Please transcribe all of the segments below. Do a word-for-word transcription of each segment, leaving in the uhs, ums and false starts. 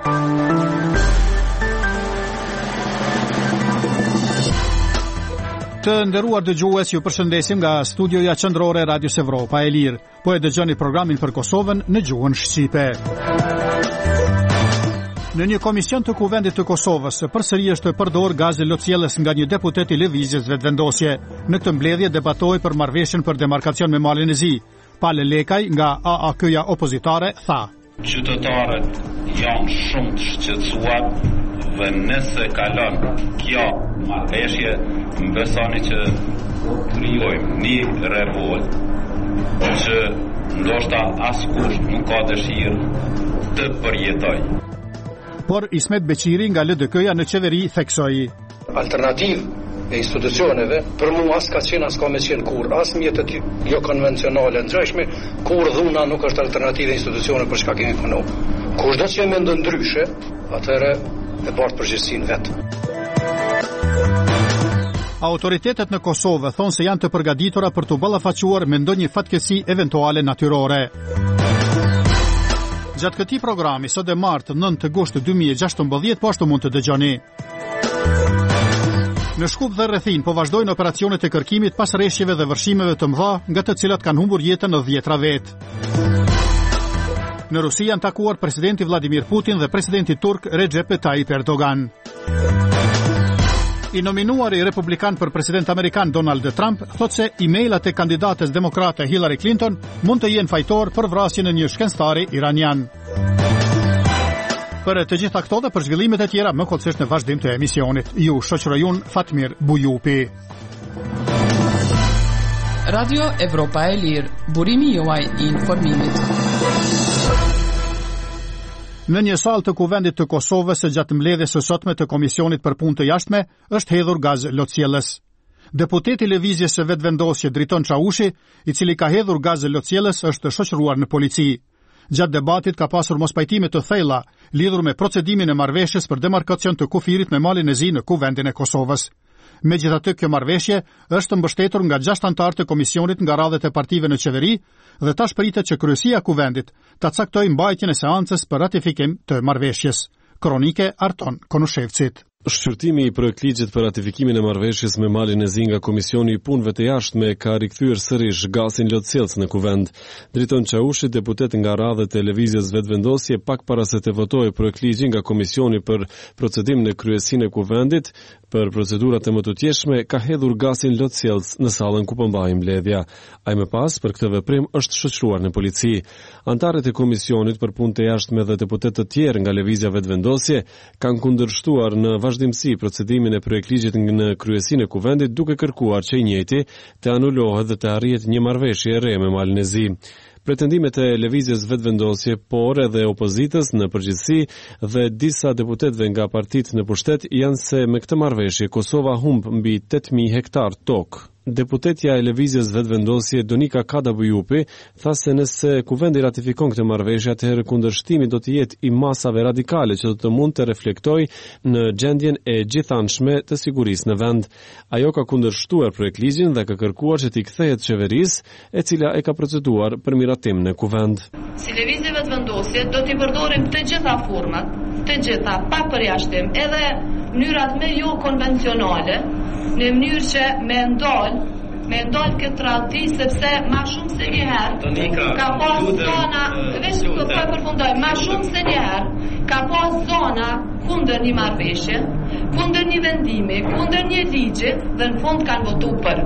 Të nderuar dëgjues, ju përshëndesim nga studioja qendrore e Radios Evropa e Lirë. Po e dëgjoni programin për Kosovën në gjuhën shqipe. Në një komision të Kuvendit të Kosovës, përsëri është përdor gazi lotësjellës nga një deputet i lëvizjes vetëvendosje. Në këtë mbledhje debatoi për marrëveshjen për demarkacion me malin e zi. Pale Lekaj nga A A K-ja opozitare tha: Qytetarët janë shumë të shqetësuar dhe nëse kalon kjo marrëveshje, më besoni që krijojmë një revolt që ndoshta askush nuk ka dëshirë të përjetoj. Por Ismet Beqiri nga L D K-ja në qeveri theksoi: Alternativë e institucioneve, për mua as ka qenë as ka me qenë kur, as mjetët jo konvencionale ndryshme, kur dhuna nuk është alternativë e institucione për shka kemi punu. Kushdo që jemi ndë ndryshe, atëre e bartë përgjithësinë vetë. Autoritetet në Kosovë thonë se janë të përgatitura për të ballafaquar me ndonjë fatkeqësi eventuale natyrore. Gjatë këtij programi, sot e martë nëntë gusht dy mijë e gjashtëmbëdhjetë, po ashtu mund të dëgjoni. Në Shkup dhe rrethin po vazhdojnë operacionet e kërkimit pas rreshjeve dhe vërshimeve të mëdha, nga të cilat kanë humbur jetën në dhjetra vetë. Në Rusi janë takuar presidenti Vladimir Putin dhe presidenti turk Recep Tayyip Erdogan. I nominuari republikan për president amerikan Donald Trump thotë se e-mailat e kandidates demokrate Hillary Clinton mund të jenë fajtor për vrasjen e një shkencëtari iranian. Për të gjitha këto dhe për zhvillimet e tjera më kollësisht në vazhdim të emisionit. Ju shoqëroj unë Fatmir Bujupi. Radio Evropa e Lirë, burimi juaj i informimit. Në një salë të Kuvendit të Kosovës gjatë mbledhjes së sotme të Komisionit për Punë të Jashtme është hedhur gaz lotësjellës. Deputeti i lëvizjes së vetëvendosje Driton Çaushi, i cili ka hedhur gaz lotësjellës, është shoqëruar në polici. Gjatë debatit ka pasur mospajtime të thella lidhur me procedimin e marrëveshjes për demarkacion të kufirit me malin e zi në Kuvendin e Kosovës. Megjithatë, kjo marrëveshje është mbështetur nga gjashtë anëtarë të komisionit nga radhët e partive në qeveri dhe tash pritet që kryesia e Kuvendit ta caktojë mbajtjen e seancës për ratifikim të marrëveshjes. Kronike Arton Konushevcit. Shqyrtimi i projektligjit për ratifikimin e marrëveshjes me malin e zi nga Komisioni i Punëve të Jashtme ka rikthyer sërish gazin lotësjellës në Kuvend. Driton Çaushi, deputet nga radhët e lëvizjes vetëvendosje, pak para se të votojë projektligjin nga Komisioni për procedim në kryesinë e Kuvendit për procedurat e mëtutjeshme, ka hedhur gazin lotësjellës në sallën ku po mbahej mbledhja. Ai më pas për këtë veprim është shoqëruar në polici. Antarët e Komisionit për Punë të Jashtme dhe deputet të tjerë nga lëvizja vetëvendosje kanë kundërshtuar në vazhdimsi procedimin e projektligjit në kryesinë e Kuvendit, duke kërkuar që i njëjti të anulohet dhe të arrihet një marrëveshje e re me malin e zi. Pretendimet e lëvizjes vetëvendosje, por edhe opozitës në përgjithësi dhe disa deputetëve nga partitë në pushtet janë se me këtë marrëveshje Kosova humb mbi tetë mijë hektar tokë. Deputetja e lëvizjes vetëvendosje Donika Kada Bujupi tha se nëse Kuvendi ratifikon këtë marrëveshje, atëherë kundërshtimi do të jetë i masave radikale që do të mund të reflektojë në gjendjen e gjithanshme të sigurisë në vend. Ajo ka kundërshtuar projektligjin dhe ka kërkuar që t'i kthehet qeverisë, e cila e ka proceduar për miratim në Kuvend. Si lëvizje vetëvendosje do t'i përdorim të gjitha format, të gjitha pa përjashtim, edhe mënyrat me jo konvencionale, në mënyrë që me ndal, me ndal këtë tradhti, sepse ma shumë se një herë ka pas zona, veç të të përfundoj, ma shumë se një herë ka pas zona kundër një marrëveshje, kundër një vendimi, kundër një ligji dhe në fund kanë votu për.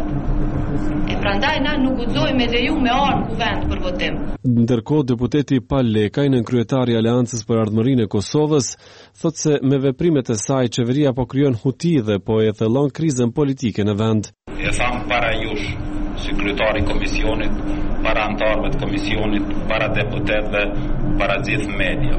E prandaj na nuk guxojmë me leju me armë Kuvend për votim. Ndërkohë, deputeti Pale Lekaj, në kryetari i Aleancës për Ardhmërinë e Kosovës, thotë se me veprimet e saj qeveria po krijon huti dhe po e thellon krizën politike në vend. E tham para jush, si kryetari i komisionit, para antarëve të komisionit, para deputetëve, para gjithë media.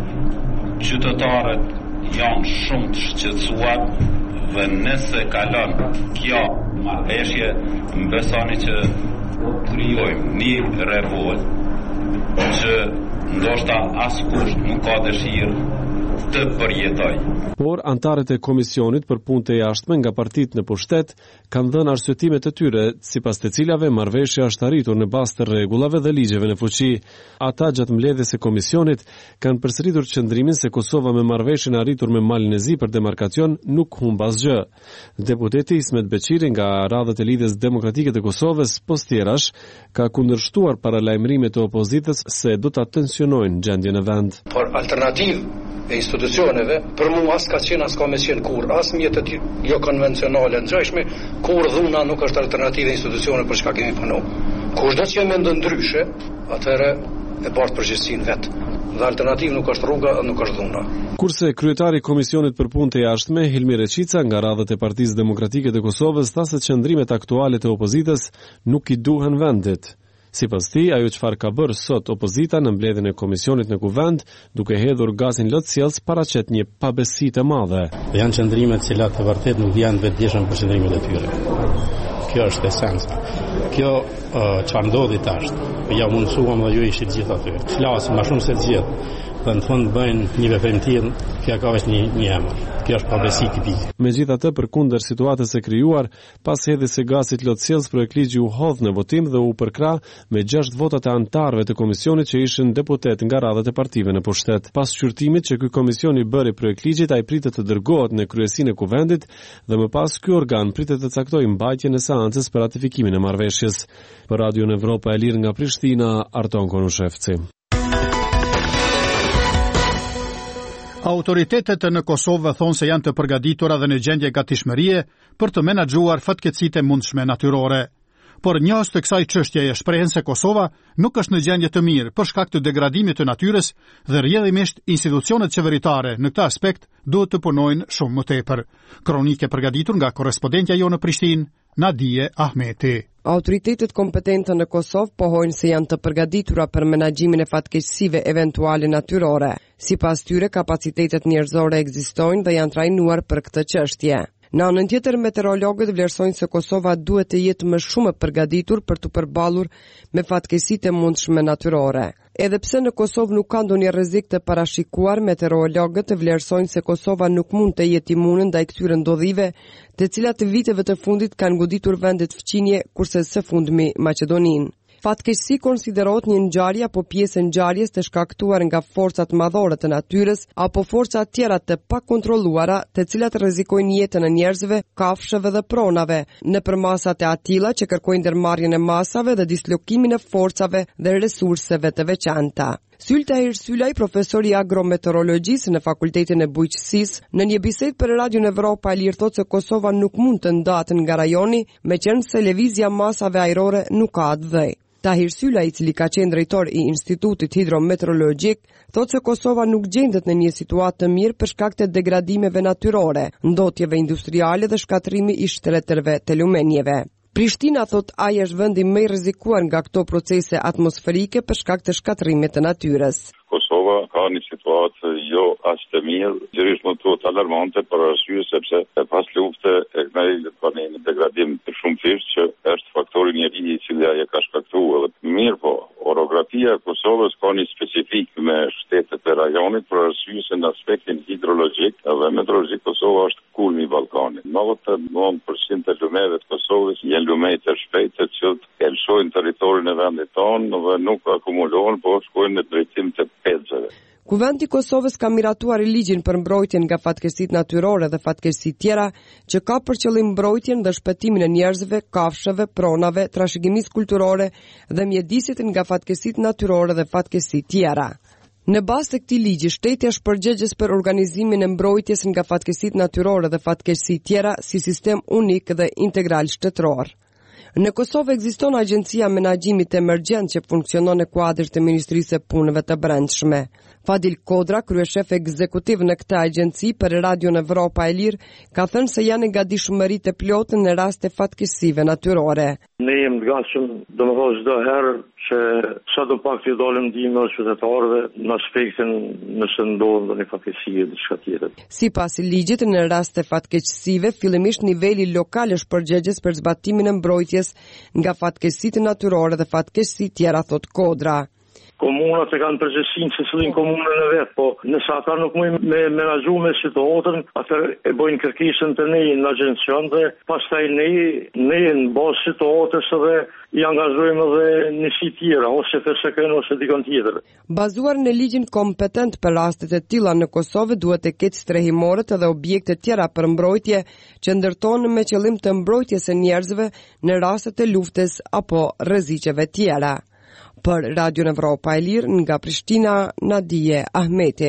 Qytetarët janë shumë të shqetësuar dhe nëse kalon kjo marrëveshje, më besoni që krijojmë një revolt që ndoshta askush nuk ka dëshirë të përjetoj. Por antarët e komisionit për punë të jashtme nga partitë në pushtet kanë dhënë arsyetime të tyre, sipas të cilave marrëveshja është arritur në bazë të rregullave dhe ligjeve në fuqi. Ata gjatë mbledhjes së komisionit kanë përsëritur qëndrimin se Kosova me marrëveshjen arritur me Malin e Zi për demarkacion nuk humb asgjë. Deputeti Ismet Beqiri nga radhët e Lidhjes Demokratike të Kosovës, Postjerash, ka kundërshtuar paralajmërimet e opozitës se do ta tensionojnë gjendjen e vend. Por alternativë e institucioneve, për mu as ka qenë as ka me qenë kur, as mjetët jo konvencionale ndryshme, kur dhuna nuk është alternativë e institucione për çka kemi punu. Kur do që jemi ndryshe, atëherë e bartë përgjithësinë vetë. Dhe alternativë nuk është rruga, nuk është dhuna. Kurse kryetari i Komisionit për Punë të Jashtme, Hilmi Reqica, nga radhët e Partisë Demokratike të Kosovës, tha se qëndrimet aktuale të opozitës nuk i duhen vendit. Sipas tij, ajo çfarë ka bërë sot opozita në mbledhjen e komisionit në kuvend, duke hedhur gazin lotësjellës, paraqet një pabesi të madhe. Janë qëndrime të cilat të vërtet nuk janë vetëdijshëm për qëndrimet e tyre. Kjo është esenca. Kjo çfarë ndodhi tash. Ja mundsuam dhe ju ishit gjithë aty. Flasim më shumë se të gjithë. Dhe në fund bëjnë një veprim tillë, kjo ka vetëm një, një emër. Kjo është pabesi tipike. Megjithatë, përkundër situatës së krijuar, pas hedhjes së gazit lotësjellës, projektligji u hodh në votim dhe u përkrah me gjashtë votat e anëtarëve të komisionit që ishin deputet nga radhët e partive në pushtet. Pas shqyrtimit që ky komision i bëri projektligjit, ai pritet të dërgohet në kryesinë e kuvendit dhe më pas ky organ pritet të caktojë mbajtjen e seancës për ratifikimin e marrëveshjes. Për Radio Evropa e Lirë nga Prishtina, Arton Konushevci. Autoritetet në Kosovë thonë se janë të përgatitura dhe në gjendje gatishmërie për të menaxhuar fatkeqësitë e mundshme natyrore. Por njohës të kësaj çështjeje shprehen se Kosova nuk është në gjendje të mirë për shkak të degradimit të natyrës dhe rrjedhimisht institucionet qeveritare në këtë aspekt duhet të punojnë shumë më tepër. Kronikë e përgatitur nga korrespondentja jonë në Prishtinë, Nadije Ahmeti. Autoritetet kompetente në Kosovë pohojnë se janë të përgatitura për menaxhimin e fatkeqësive eventuale natyrore. Sipas tyre, kapacitetet njerëzore ekzistojnë dhe janë trajnuar për këtë çështje. Në anën tjetër, meteorologët vlerësojnë se Kosova duhet të jetë më shumë e përgatitur për të përballur me fatkeqësitë e mundshme natyrore. Edhe pse në Kosovë nuk ka ndonjë rrezik të parashikuar, meteorologët vlerësojnë se Kosova nuk mund të jetë imune ndaj këtyre ndodhive, të cilat të viteve të fundit kanë goditur vendet fqinje, kurse së fundmi Maqedoninë. Fatkeqësi konsiderohet një ngjarje apo pjesë e ngjarjes të shkaktuar nga forcat madhore të natyrës apo forca tjera të pakontrolluara, të cilat rrezikojnë jetën e njerëzve, kafshëve dhe pronave, nëpër masat e atilla që kërkojnë ndërmarrjen e masave dhe dislokimin e forcave dhe resurseve të veçanta. Sylta Hirsylaj, profesor i agrometeorologjisë në Fakultetin e Bujqësisë, në një bisedë për Radio Evropa e Lirë thotë se Kosova nuk mund të ndahet nga rajoni, meqense lëvizja masave ajrore nuk ka atë dhej. Tahir Sylaj, i cili ka qenë drejtor i Institutit Hidrometeorologjik, thotë se Kosova nuk gjendet në një situatë të mirë për shkak të degradimeve natyrore, ndotjeve industriale dhe shkatrimi i shtretërve të lumenjeve. Prishtina thot ai është vendi më i rrezikuar nga këto procese atmosferike për shkak të shkatrimit të natyrës. Kosova ka një situatë jo as të mirë, gjithë më të alarmante për arsye sepse pas lufte e kënaj ka një degradim të shumëfisht që është faktori njeriu i cili ai e ka shkaktuar. Mirë po, orografia e Kosovës ka një specifik me shtetet e rajonit për arsye se në aspektin hidrologjik dhe meteorologjik Kosova është kulmi i Ballkanit. novanta e nëntë përqind të lumeve të Kosovës janë lume të shpejtë që elshojnë territorin e vendit tonë dhe nuk akumulohen, por shkojnë në drejtim të pedzeve. Kuvendi i Kosovës ka miratuar ligjin për mbrojtjen nga fatkeqësitë natyrore dhe fatkeqësitë tjera, që ka për qëllim mbrojtjen dhe shpëtimin e njerëzve, kafshëve, pronave, trashëgimisë kulturore dhe mjedisit nga fatkeqësitë natyrore dhe fatkeqësitë tjera. Në bazë të këtij ligji, shteti është përgjegjës për organizimin e mbrojtjes nga fatkeqësitë natyrore dhe fatkeqësitë tjera si sistem unik dhe integral shtetëror. Në Kosovë ekziston Agjencia Menaxhimit Emergjent që funksionon në kuadër të Ministrisë së Punëve të Brendshme. Fadil Kodra, kryeshef ekzekutiv në këtë agjenci për Radio Evropa e Lirë, ka thënë se janë gatishmëri të plotë në raste fatkeqësive natyrore. Ne jemi të gatshëm domethënë çdo herë që sa do pak të dalim ndihmë qytetarëve në aspektin nëse ndodh ndonjë fatkeqësi e diçka tjetër. Sipas ligjit, në raste fatkeqësive, fillimisht niveli lokal është përgjegjës për zbatimin e mbrojtjes nga fatkeqësitë natyrore dhe fatkeqësitë tjera, thot Kodra. komunat e kanë përgjegjësinë se cillin komunën e vet, po nëse ata nuk mund me menaxhu me situatën, atëherë e bëjnë kërkesën të ne në agjencion dhe pastaj ne ne në bazë situatës dhe i angazhojmë edhe në si tjera, ose të shekën ose dikon tjetër. Bazuar në ligjin kompetent për rastet e tilla në Kosovë duhet të ketë strehimorët edhe objekte tjera për mbrojtje që ndërtohen me qëllim të mbrojtjes së njerëzve në raste të luftës apo rreziqeve tjera. Për Radio Evropa e Lirë nga Prishtina, Nadije Ahmeti.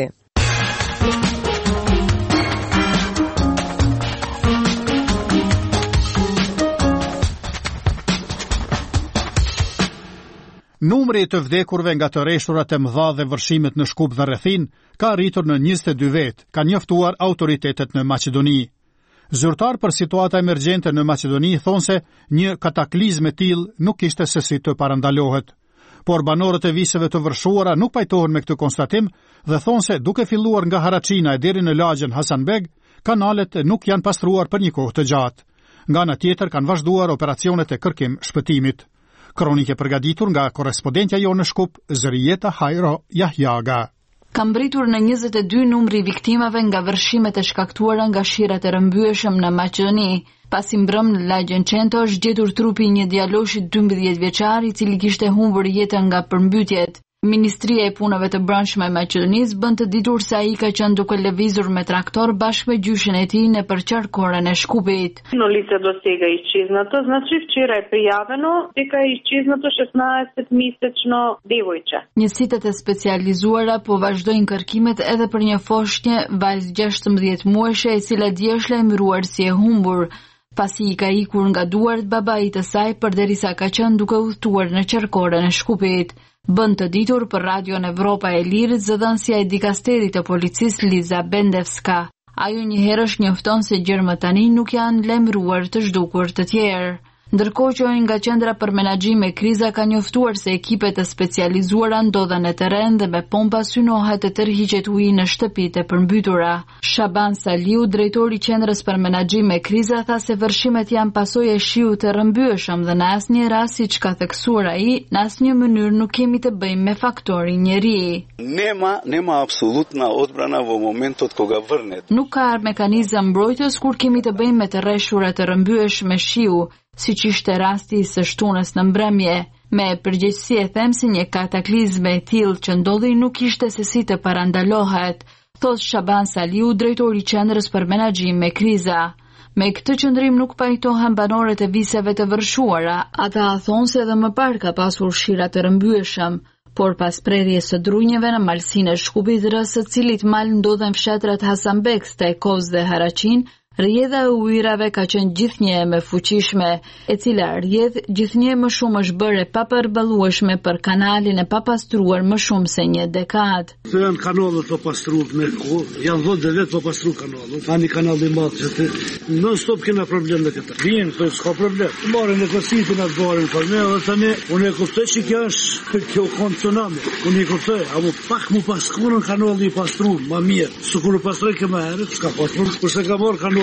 Numri të vdekurve nga të rreshturat e mëdha dhe vërshimet në Shkup dhe rrethin ka arritur në njëzet e dy vet, ka njoftuar autoritetet në Maqedoni. Zyrtar për situata emergjente në Maqedoni thonë se një kataklizm e tillë nuk kishte se si të parandalohet. Por banorët e viseve të vërshuara nuk pajtohen me këtë konstatim dhe thonë se duke filluar nga Haraçina e deri në lagjen Hasanbeg, kanalet nuk janë pastruar për një kohë të gjatë. Nga ana tjetër kanë vazhduar operacionet e kërkim shpëtimit. Kronike përgatitur nga korrespondentja jonë në Shkup, Zërijeta Hajro Jahjaga. Ka mbritur në njëzet e dy numri i viktimave nga vërshimet e shkaktuara nga shirat e rrëmbyeshëm në Maqedoni. Pasi mbrëm në lagjen Qento është gjetur trupi i një djaloshi dymbëdhjetë vjeçar i cili kishte humbur jetën nga përmbytjet. Ministria e punëve të brendshme e Maqedonisë bën të ditur se ai ka qenë duke lëvizur me traktor bashkë me gjyshin e tij nëpër qarkoren e Shkupit. No lice do сега изчезнато, значи вчера е пријавено дека е изчезнато шестнаесет месечно девојче. Njësitë e specializuara po vazhdojnë kërkimet edhe për një foshnjë vajzë gjashtëmbëdhjetë muajshe e cila dje është lajmëruar si e humbur, pasi i ka ikur nga duart babait të saj përderisa ka qenë duke udhëtuar në qarkoren e Shkupit. Bën të ditur për Radio Evropa e Lirë zëdhënësia e dikasterit të policisë Liza Bendevska. Ajo njëherësh njofton se gjermët tani nuk janë lajmëruar të zhdukur të tjerë. Ndërkohë që nga qendra për menaxhim e kriza ka njoftuar se ekipet e specializuara ndodhen në terren dhe me pompa synohet të tërhiqet uji në shtëpitë e përmbytura. Shaban Saliu, drejtori i qendrës për menaxhim e kriza, tha se vërshimet janë pasojë e shiut të rrëmbyeshëm dhe në asnjë rast, siç ka theksuar ai, në asnjë mënyrë nuk kemi të bëjmë me faktorin njeri. Nema, nema apsolutna odbrana vo momentot koga vrnet. Nuk ka mekanizëm mbrojtës kur kemi të bëjmë me të rreshtura të rrëmbyeshme shiu, siç ishte rasti së shtunës në mbrëmje. Me përgjegjësi e them se një kataklizme e tillë që ndodhi nuk ishte se si të parandalohet, thot Shaban Saliu, drejtori i qendrës për menaxhim me kriza. Me këtë qëndrim nuk pajtohen banorët e viseve të vërshuara, ata thonë se edhe më parë ka pasur shira të rrëmbyeshëm, por pas prerjes së drunjeve në malsinë e Shkupit, rreth së cilit mal ndodhen fshatrat Hasanbek, Stajkos dhe Haraçin, rrjedha e ujrave ka qenë gjithnjë me fuqishme, e cila rrjedh gjithnjë më shumë është bërë e papërballueshme për kanalin e papastruar më shumë se një dekadë. Të janë kanalet pa pastruar me kohë, janë dhjetë vjet pa pastruar kanalet. Ani kanal i madh që të non stop kena problem me këtë. Vjen, po s'ka problem. Marrin në kositin atë barën për ne, edhe tani unë e kuptoj se kjo është kjo koncioname. Unë e kuptoj, apo pak më paskurën kanali i pastruar, më mirë. Sikur pastroj që më herët, s'ka pasur, kurse ka marr kanal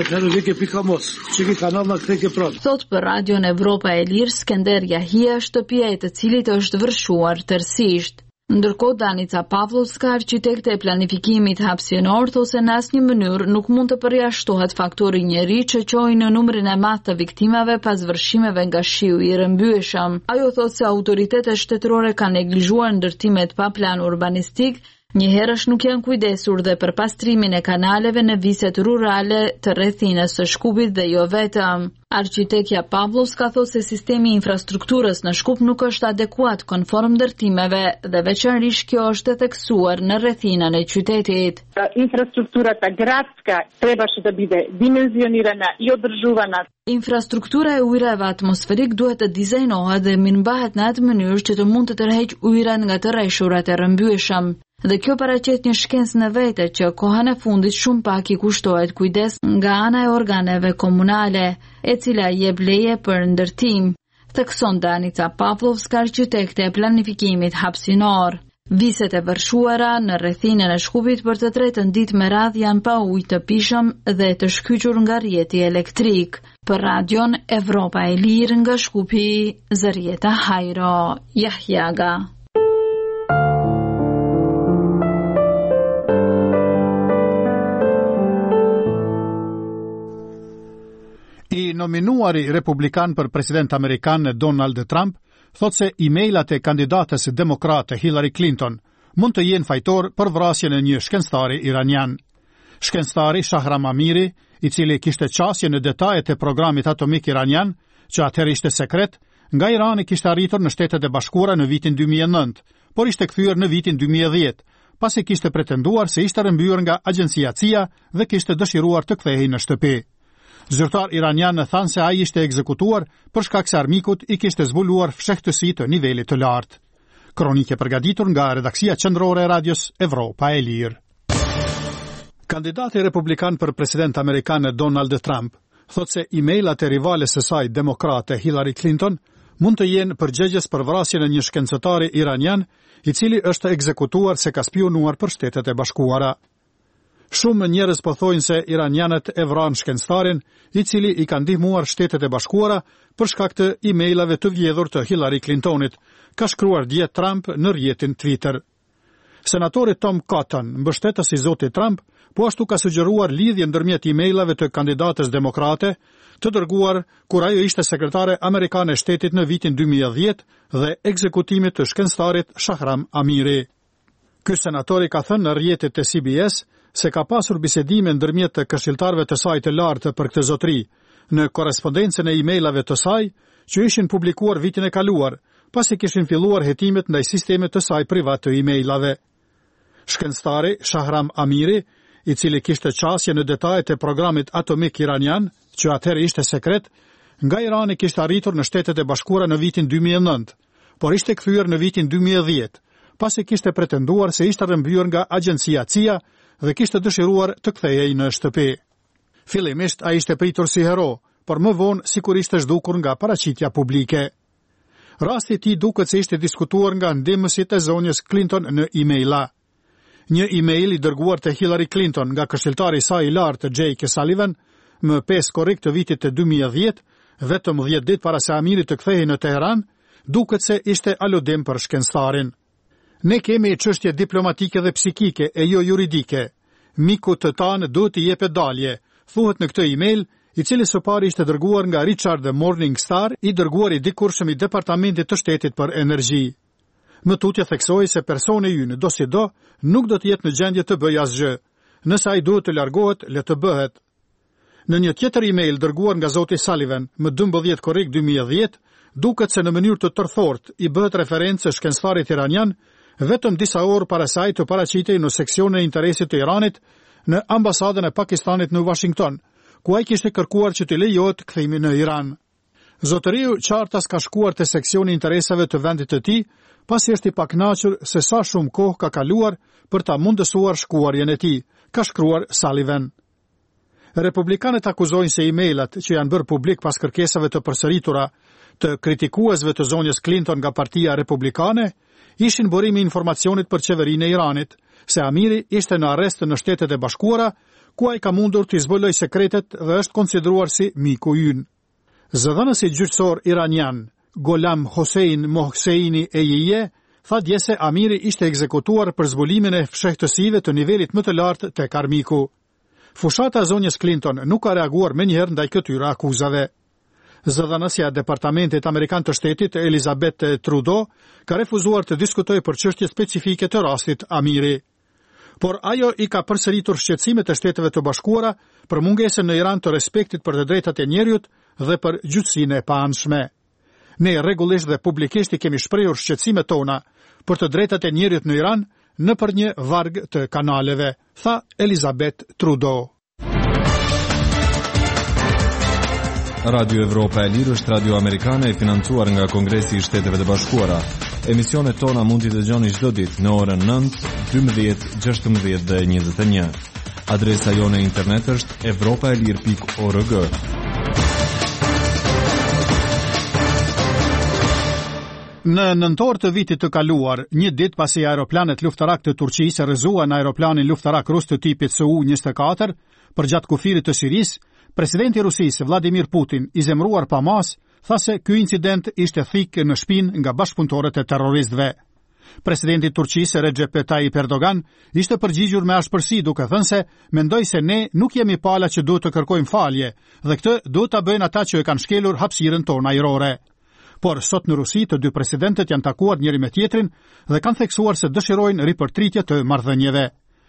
Thot për Radio Evropa e Lirë Skender Jahia, shtëpia e të cilit është vërshuar tërësisht. Ndërkohë Danica Pavlovska, arkitekte e planifikimit hapësinor, thosë se në asnjë mënyrë nuk mund të përjashtohet faktori njeri që çojë në numrin e madh të viktimave pas vërshimeve nga shiu i rrëmbyeshëm. Ajo thotë se autoritetet shtetërore kanë neglizhuar ndërtimet pa plan urbanistik, njëherësh nuk janë kujdesur dhe për pastrimin e kanaleve në viset rurale të rrethinës së Shkupit dhe jo vetëm. Arkitekja Pavlovska thotë se sistemi i infrastrukturës në Shkup nuk është adekuat konform ndërtimeve dhe veçanërisht kjo është e theksuar në rrethinën e qytetit. Инфраструктурата градска требаше да биде димензионирана и одржувана. Infrastruktura e ujrave atmosferik duhet të dizajnohet dhe mirëmbahet në atë mënyrë që të mund të tërheq ujrat nga të rreshurat e rrëmbyeshëm. Dhe kjo paraqet një shkencë në vete që kohën e fundit shumë pak i kushtohet kujdes nga ana e organeve komunale, e cila jep leje për ndërtim, thekson Danica Pavlovska, arkitekte e planifikimit hapësinor. Viset e vërshuara në rrethinën e Shkupit për të tretën ditë me radhë janë pa ujë të pishëm dhe të shkyqur nga rrjeti elektrik. Për Radion Evropa e Lirë nga Shkupi, Zërijeta Hajro Jahjaga. nominuari republikan për president amerikan Donald Trump thot se e-mailat e kandidatës demokrate Hillary Clinton mund të jenë fajtor për vrasjen e një shkencëtari iranian. Shkencëtari Shahram Amiri, i cili kishte qasje në detajet e programit atomik iranian, që atëherë ishte sekret, nga Irani kishte arritur në Shtetet e Bashkuara në vitin dy mijë e nëntë, por ishte kthyer në vitin dy mijë e dhjetë, pasi kishte pretenduar se ishte rrëmbyer nga agjencia C I A dhe kishte dëshiruar të kthehej në shtëpi. Zyrtar iranian thanë se ai ishte ekzekutuar për shkak se armikut i kishte zbuluar fshehtësi të nivelit të lartë. Kronike përgatitur nga redaksia qendrore e radios Evropa e Lirë. Kandidati republikan për president amerikan Donald Trump thot se e-mailat e rivales së saj demokrate Hillary Clinton mund të jenë përgjegjës për vrasjen e një shkencëtari iranian i cili është ekzekutuar se ka spionuar për Shtetet e Bashkuara. Shumë njerëz po thojnë se iranianët e vranë shkencëtarin i cili i ka ndihmuar Shtetet e Bashkuara për shkak të e-mailave të vjedhur të Hillary Clintonit, ka shkruar dje Trump në rrjetin Twitter. Senatori Tom Cotton, mbështetës i zotit Trump, po ashtu ka sugjeruar lidhje ndërmjet e-mailave të kandidatës demokrate të dërguar kur ajo ishte sekretare amerikane e shtetit në vitin dy mijë e dhjetë dhe ekzekutimit të shkencëtarit Shahram Amiri. Ky senatori ka thënë në rrjetet të C B S se ka pasur bisedime ndërmjet të këshilltarëve të saj të lartë për këtë zotëri, në korrespondencën e e-mailave të saj që ishin publikuar vitin e kaluar, pasi kishin filluar hetimet ndaj sistemit të saj privat të e-mailave. Shkencëtari Shahram Amiri, i cili kishte qasje në detajet e programit atomik iranian, që atëherë ishte sekret, nga Irani kishte arritur në Shtetet e Bashkuara në vitin dy mijë e nëntë, por ishte kthyer në vitin dy mijë e dhjetë, pasi kishte pretenduar se ishte rrëmbyer nga agjencia C I A dhe kishte dëshiruar të kthehej në shtëpi. Fillimisht ai ishte pritur si hero, por më vonë sigurisht është zhdukur nga paraqitja publike. Rasti i tij duket se ishte diskutuar nga ndihmësit e zonjës Clinton në e-maila. Një e-mail i dërguar te Hillary Clinton nga këshilltari i saj i lartë Jake Sullivan më pesë korrik të vitit të dy mijë e dhjetë, vetëm dhjetë ditë para se Amiri të kthehej në Teheran, duket se ishte aludim për shkencëtarin. Ne kemi çështje diplomatike dhe psikike e jo juridike. Miku të tanë duhet të jepet dalje, thuhet në këtë e-mail, i cili së pari ishte dërguar nga Richard Morningstar, i dërguar i dikurshëm i Departamentit të Shtetit për Energji. Më tutje theksoi se personi ynë do si do nuk do të jetë në gjendje të bëjë asgjë. Nëse ai duhet të largohet, le të bëhet. Në një tjetër e-mail dërguar nga zoti Sullivan më dymbëdhjetë korrik dy mijë e dhjetë, duket se në mënyrë të tërthort i bëhet referencë shkencëtarit iranian vetëm disa orë para saj të paraqitej në seksionin e interesit të Iranit në ambasadën e Pakistanit në Washington, ku ai kishte kërkuar që të lejohet kthimi në Iran. Zotëriu qartas ka shkuar te seksioni i interesave të vendit të tij, pasi është i pakënaqur se sa shumë kohë ka kaluar për ta mundësuar shkuarjen e tij, ka shkruar Sullivan. Republikanët akuzojnë se e-mailat që janë bërë publik pas kërkesave të përsëritura të kritikuesve të zonjës Clinton nga Partia Republikane ishin burimi i informacionit për qeverinë e Iranit, se Amiri ishte në arrest në Shtetet e Bashkuara, ku ai ka mundur të zbulojë sekretet dhe është konsideruar si miku ynë. Zëdhënësi gjyqësor iranian Golam Hossein Mohseini Ejije tha dje se Amiri ishte ekzekutuar për zbulimin e fshehtësive të nivelit më të lartë tek armiku. Fushata e zonjës Clinton nuk ka reaguar menjëherë ndaj këtyre akuzave. Zëdhënësja e Departamentit Amerikan të Shtetit Elizabeth Trudeau ka refuzuar të diskutojë për çështje specifike të rastit Amiri. Por ajo i ka përsëritur shqetësimet e Shteteve të Bashkuara për mungesën në Iran të respektit për të drejtat e njerëzit dhe për gjyqësinë e paanshme. Ne rregullisht dhe publikisht i kemi shprehur shqetësimet tona për të drejtat e njerëzit në Iran nëpër një varg të kanaleve, tha Elizabeth Trudeau. Radio Evropa e Lirë është radio amerikane e financuar nga Kongresi i Shteteve të Bashkuara. Emisionet tona mund t'i dëgjoni çdo ditë në orën nëntë, dymbëdhjetë, gjashtëmbëdhjetë dhe njëzet e një. Adresa jone internet është evropaelir pikë org. Në nëntor të vitit të kaluar, një ditë pasi aeroplanet luftarak të Turqisë rrëzuan aeroplanin luftarak rus të tipit S U njëzet e katër përgjatë kufirit të Sirisë, presidenti i Rusisë Vladimir Putin, i zemruar pa mas, tha se ky incident ishte thik në shpinë nga bashkëpunëtorët e terroristëve. Presidenti Turqisë Recep Tayyip Erdogan ishte përgjigjur me ashpërsi duke thënë se mendoj se ne nuk jemi pala që duhet të kërkojmë falje dhe këtë duhet ta bëjnë ata që e kanë shkelur hapësirën tonë ajrore. Por sot në Rusi të dy presidentët janë takuar njëri me tjetrin dhe kanë theksuar se dëshirojnë ripërtritje të marrëdhënieve.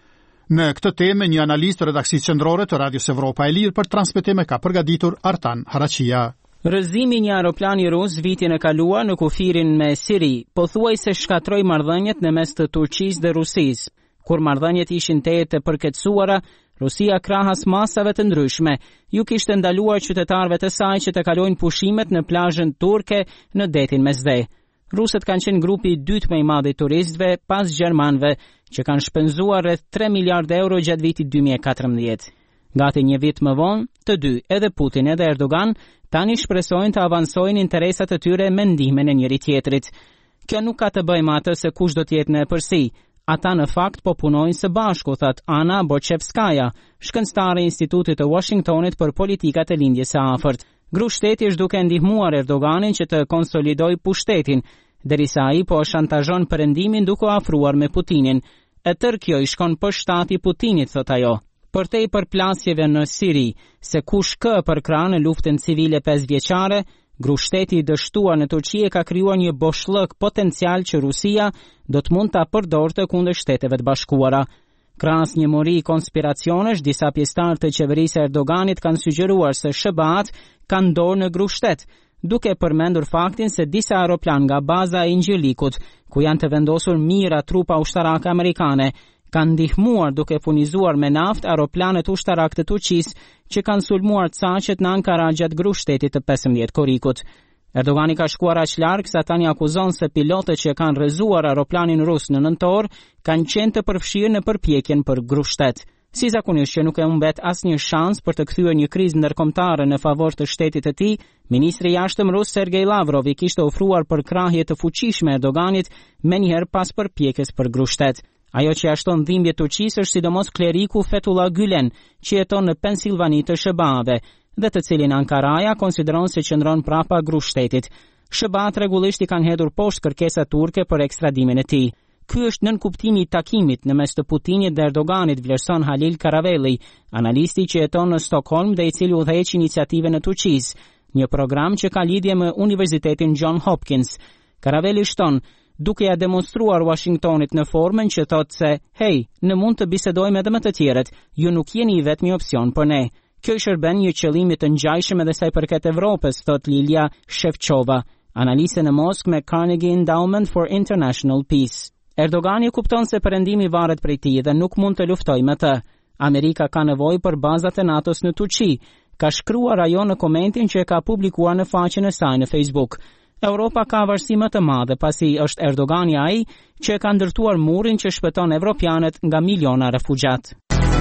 Në këtë temë një analist të redaksisë qendrore të Radios Evropa e Lirë për transmetim ka përgatitur Artan Harachia. Rëzimi një aeroplani rus vitin e kaluar në kufirin me Siri, pothuajse shkatroi marrëdhëniet në mes të Turqisë dhe Rusisë. Kur marrëdhëniet ishin teje të përkeçuara, Rusia krahas masave të ndryshme ju kishte ndaluar qytetarëve të saj që të kalojnë pushimet në plazhën turke në detin Mesdhe. Rusët kanë qenë grupi i dytë më i madh i turistëve pas gjermanëve, që kanë shpenzuar rreth tre miliardë euro gjatë vitit dy mijë e katërmbëdhjetë. Gati një vit më vonë, të dy, edhe Putin edhe Erdogan, tani shpresojnë të avansojnë interesat e tyre me ndihmën e njëri tjetrit. Kjo nuk ka të bëjë me atë se kush do të jetë në përsi. Ata në fakt po punojnë së bashku, thot Ana Bochevskaja, shkencëtare e Institutit të Washingtonit për politikat e lindjes së afërt. Grushteti është duke ndihmuar Erdoganin që të konsolidojë pushtetin, derisa ai po shantazhon perëndimin duke u afruar me Putinin. E tërë kjo i shkon për shtati Putinit, thot ajo. Për te i përplasjeve në Siri, se kush kë për kranë në luftën civile pesë vjeçare, grushteti i dështuar në Turqi ka krijuar një boshllëk potencial që Rusia do të mund ta përdorte kundër Shteteve të Bashkuara. Krahas një mori konspiracionesh, disa pjesëtarë të qeverisë Erdoganit kanë sugjeruar se S B A-t kanë dorë në grushtet, duke përmendur faktin se disa aeroplan nga baza e Ingjirlikut, ku janë të vendosur mijëra trupa ushtarake amerikane, kanë ndihmuar duke furnizuar me naftë aeroplanet ushtarak të Turqisë që kanë sulmuar caqet në Ankara gjatë grushtetit të pesëmbëdhjetë korrikut. Erdogani ka shkuar aq larg sa tani akuzon se pilotët që kanë rrezuar aeroplanin rus në nëntor kanë qenë të përfshirë në përpjekjen për grushtet. Si zakonisht që nuk e humbet asnjë shans për të kthyer një krizë ndërkombëtare në favor të shtetit të tij, ministri i jashtëm rus Sergej Lavrov i kishte ofruar përkrahje të fuqishme Erdoganit menjëherë pas përpjekjes për grushtet. Ajo që ashton dhimbje Turqisë është sidomos kleriku Fethullah Gülen, që jeton në Pensilvani të S B A-ve, dhe të cilin Ankaraja konsideron se qëndron prapa grushtetit. S B A-t rregullisht i kanë hedhur poshtë kërkesa turke për ekstradimin e tij. Ky është nën kuptimi i takimit në mes të Putinit dhe Erdoganit, vlerëson Halil Karavelli, analisti që jeton në Stockholm dhe i cili udhëheq iniciativën e Turqisë, një program që ka lidhje me Universitetin John Hopkins. Karavelli shton, duke ja demonstruar Washingtonit në formën që thotë se, hej, ne mund të bisedojmë edhe me të tjerët, ju nuk jeni i vetmi opsion për ne. Kjo i shërben një qëllimi të ngjajshëm edhe sa i përket Evropës, thot Lilia Shevchova, analiste në Moskë me Carnegie Endowment for International Peace. Erdogani kupton se perëndimi varet prej tij dhe nuk mund të luftojë me të. Amerika ka nevojë për bazat e NATO-s në Turqi, ka shkruar ajo në komentin që e ka publikuar në faqen e saj në Facebook. Europa ka varësi më të madhe pasi është Erdogani ai që e ka ndërtuar murin që shpëton evropianët nga miliona refugjat.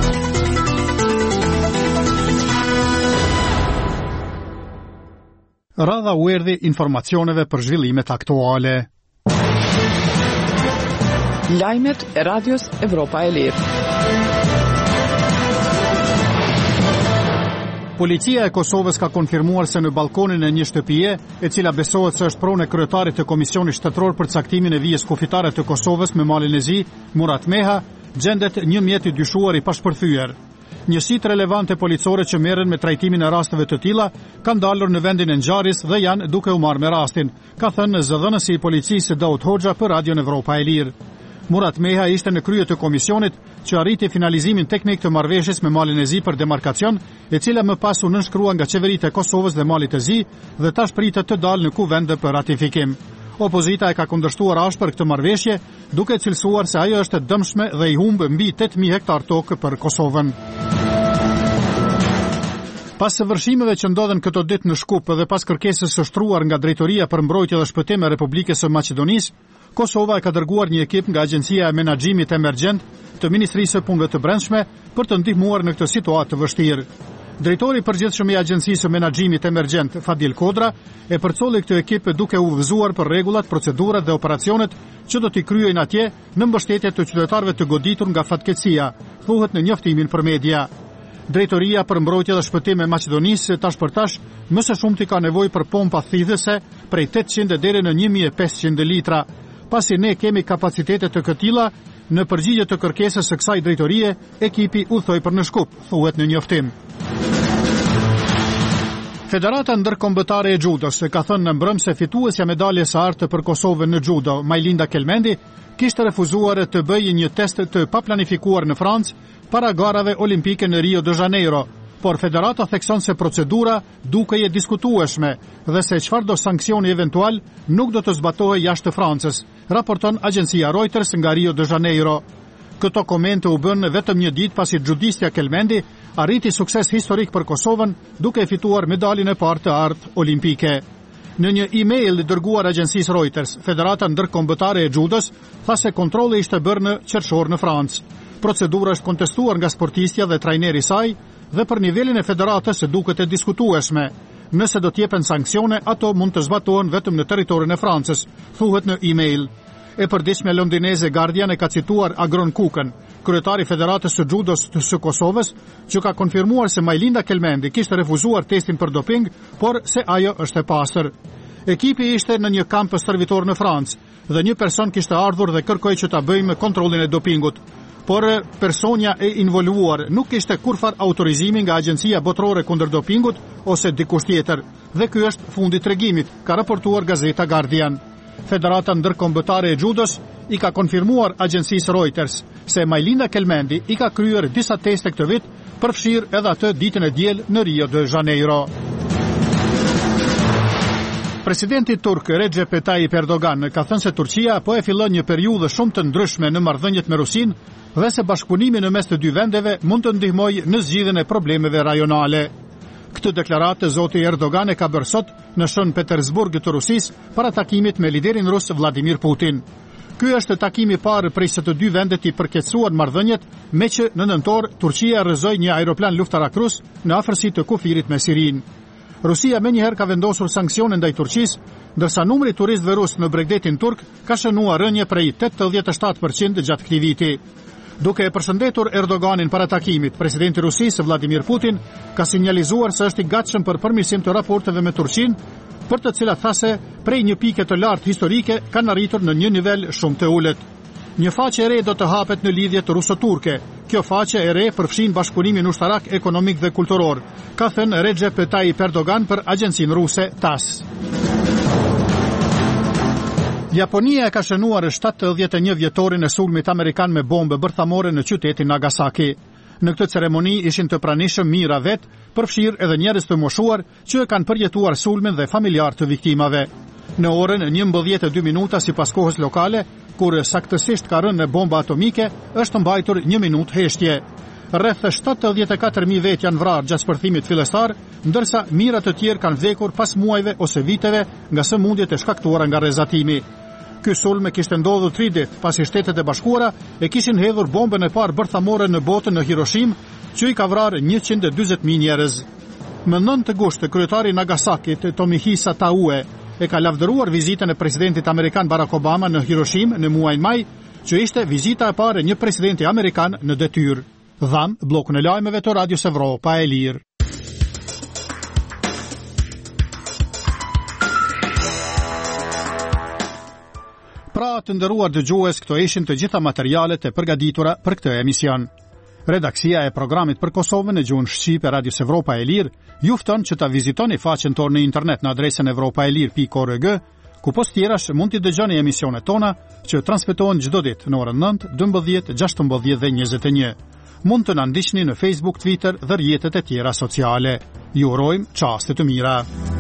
Radha u erdhi informacioneve për zhvillimet aktuale. Lajmet e Radios Evropa e Lirë. Policia e Kosovës ka konfirmuar se në balkonin e një shtëpie, e cila besohet se është pronë e kryetarit të Komisionit Shtetëror për caktimin e vijës kufitare të Kosovës me malin e zi, Murat Meha, gjendet një mjet i dyshuar i pashpërthyer. Njësitë relevante policore që merren me trajtimin e rasteve të tilla kanë dalur në vendin e ngjarjes dhe janë duke u marrë me rastin, ka thënë zëdhënësi i policisë Daud Hoxha për Radion Evropa e Lirë. Murat Meha ishte në krye të komisionit që arriti finalizimin teknik të marrëveshjes me malin e zi për demarkacion, e cila më pas u nënshkrua nga qeveritë e Kosovës dhe malit të zi dhe tash pritet të dalë në kuvend për ratifikim. Opozita e ka kundërshtuar ashpër këtë marrëveshje, duke cilësuar se ajo është e dëmshme dhe i humb mbi tetë mijë hektar tokë për Kosovën. Pas së vërshimeve që ndodhen këto ditë në Shkup dhe pas kërkesës së shtruar nga Drejtoria për Mbrojtje dhe Shpëtim e Republikës së Maqedonisë, Kosova e ka dërguar një ekip nga Agjencia e Menaxhimit Emergjent të Ministrisë së Punëve të Brendshme për të ndihmuar në këtë situatë të vështirë. Drejtori i përgjithshëm i Agjencisë së Menaxhimit Emergjent, Fadil Kodra, e përcolli këtë ekip duke u udhëzuar për rregullat, procedurat dhe operacionet që do t'i kryejnë atje në mbështetje të qytetarëve të goditur nga fatkeqësia, thuhet në njoftimin për media. Drejtoria për Mbrojtje dhe Shpëtim e Maqedonisë tash për tash më së shumti ka nevojë për pompa thithëse prej tetëqind deri në një mijë e pesëqind litra. pasi ne kemi kapacitete të këtilla. Në përgjigje të kërkesës së kësaj drejtorie, ekipi udhthoi për në Shkup, thuhet në njoftim. Federata Ndërkombëtare e Judos ka thënë në mbrëm se fituesja medaljes së artë për Kosovën në judo, Majlinda Kelmendi, kishte refuzuar të bëjë një test të paplanifikuar në Francë para garave olimpike në Rio de Janeiro, por federata thekson se procedura duke e diskutueshme dhe se çfarëdo sanksioni eventual nuk do të zbatohej jashtë Francës, raporton agjencia Reuters nga Rio de Janeiro. Këto komente u bën vetëm një ditë pasi judistja Kelmendi arriti sukses historik për Kosovën duke fituar medaljen e parë të artë olimpike. Në një email dërguar agjencisë Reuters, Federata Ndërkombëtare e Judos tha se kontrolli ishte bërë në qershor në Francë. Procedura është kontestuar nga sportistja dhe trajneri i saj dhe për nivelin e federatës duket e diskutueshme. Nëse do t'jepen sanksione, ato mund të zbatohen vetëm në territorin e Francës, thuhet në email. E përditshme londineze Guardian e ka cituar Agron Kukën, kryetari Federatës së Judos të Kosovës, që ka konfirmuar se Majlinda Kelmendi kishte refuzuar testin për doping, por se ajo është e pastër. Ekipi ishte në një kamp stërvitor në Francë dhe një person kishte ardhur dhe kërkoi që ta bëjmë kontrollin e dopingut. Por personja e involuar nuk kishte kurfar autorizimi nga Agjencia Botërore kundër dopingut ose dikush tjetër, dhe ky është fundi tregimit, ka raportuar gazeta Guardian. Federata Ndërkombëtare e Judos i ka konfirmuar agjencisë Reuters se Majlinda Kelmendi i ka kryer disa teste këtë vit, përfshirë edhe atë ditën e diel në Rio de Janeiro. Presidenti turk Recep Tayyip Erdogan ka thënë se Turqia po e fillon një periudhë shumë të ndryshme në marrëdhëniet me Rusinë dhe se bashkëpunimi në mes të dy vendeve mund të ndihmojë në zgjidhjen e problemeve rajonale. Këtë deklaratë zoti Erdogan e ka bërë sot në Shën Petersburg të Rusisë para takimit me liderin rus Vladimir Putin. Ky është takimi i parë prej së të dy vendet i përkeqësuar marrëdhëniet, me që në nëntor Turqia rrëzoi një aeroplan luftarak rus në afërsi të kufirit me Sirinë. Rusia menjëherë ka vendosur sanksione ndaj Turqisë, ndërsa numri turistëve rus në Bregdetin turk ka shënuar rënje prej tetëdhjetë e shtatë përqind gjatë këtij viti. Duke e përshëndetur Erdoganin para takimit, presidenti i Rusisë Vladimir Putin ka sinjalizuar se është i gatshëm për përmirësim të raporteve me Turqinë, për të cilat tha se prej një pike të lartë historike kanë arritur në një nivel shumë të ulët. Një faqe e re do të hapet në lidhjet ruso-turke. Kjo faqe e re përfshin bashkëpunimin ushtarak, ekonomik dhe kulturor, ka thënë Recep Tayyip Erdogan për agjencinë ruse TASS. Japonia e ka shënuar shtatëdhjetë e një vjetorin e sulmit amerikan me bombë bërthamore në qytetin Nagasaki. Në këtë ceremoni ishin të pranishëm mijëra vet, përfshirë edhe njerëz të moshuar që e kanë përjetuar sulmin dhe familjar të viktimave. Në orën njëmbëdhjetë e dy minuta sipas kohës lokale, kur saktësisht ka rënë bomba atomike, është mbajtur një minutë heshtje. Rreth shtatëdhjetë e katër mijë vet janë vrarë gjatë shpërthimit fillestar, ndërsa mijëra të tjerë kanë vdekur pas muajve ose viteve nga sëmundjet e shkaktuara nga rrezatimi. Ky sulm kishte ndodhur tri ditë pasi Shtetet e Bashkuara e kishin hedhur bombën e parë bërthamore në botën në Hiroshim, që i ka vrarë njëqind e dyzet mijë njerëz. Më nëntë gusht, kryetari Nagasakit, Tomohisa Taue, e ka lavdëruar vizitën e presidentit amerikan Barack Obama në Hiroshim në muajin maj, që ishte vizita e parë e një presidenti amerikan në detyrë. Dham, blokun e lajmeve të Radios Evropa e Lirë. Pra të nderuar dëgjues, këto ishin të gjitha materialet e përgatitura për këtë emision. Redaksia e programit për Kosovën në gjuhën shqipe Radios Evropa e Lirë ju fton që ta vizitoni faqen tonë në internet në adresën evropaelir pikë org, ku post tjerash mund t'i dëgjoni emisionet tona që transmetohen çdo ditë në orën nëntë, dymbëdhjetë, gjashtëmbëdhjetë dhe njëzet e një. Mund të na ndiqni në Facebook, Twitter dhe rrjetet e tjera sociale. Ju urojmë çaste të mira.